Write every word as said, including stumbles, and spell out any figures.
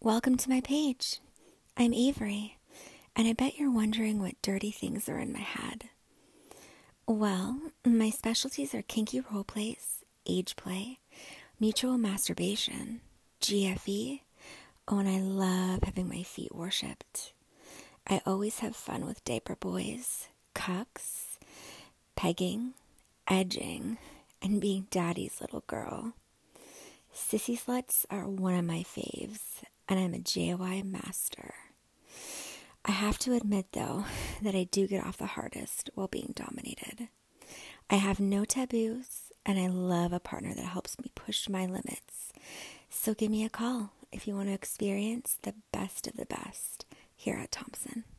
Welcome to my page. I'm Avery, and I bet you're wondering what dirty things are in my head. Well, my specialties are kinky role plays, age play, mutual masturbation, G F E, oh, and I love having my feet worshipped. I always have fun with diaper boys, cucks, pegging, edging, and being daddy's little girl. Sissy sluts are one of my faves, and I'm a J O I master. I have to admit, though, that I do get off the hardest while being dominated. I have no taboos, and I love a partner that helps me push my limits. So give me a call if you want to experience the best of the best here at Thompson.